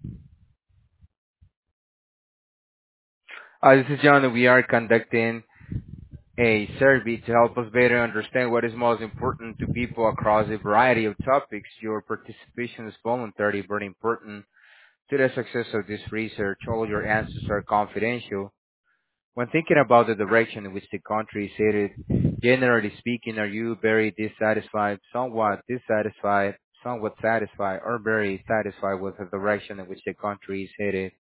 This is John, and we are conducting a survey to help us better understand what is most important to people across a variety of topics. Your participation is voluntary but important to the success of this research. All your answers are confidential. When thinking about the direction in which the country is headed, generally speaking, are you very dissatisfied, somewhat satisfied, or very satisfied with the direction in which the country is headed?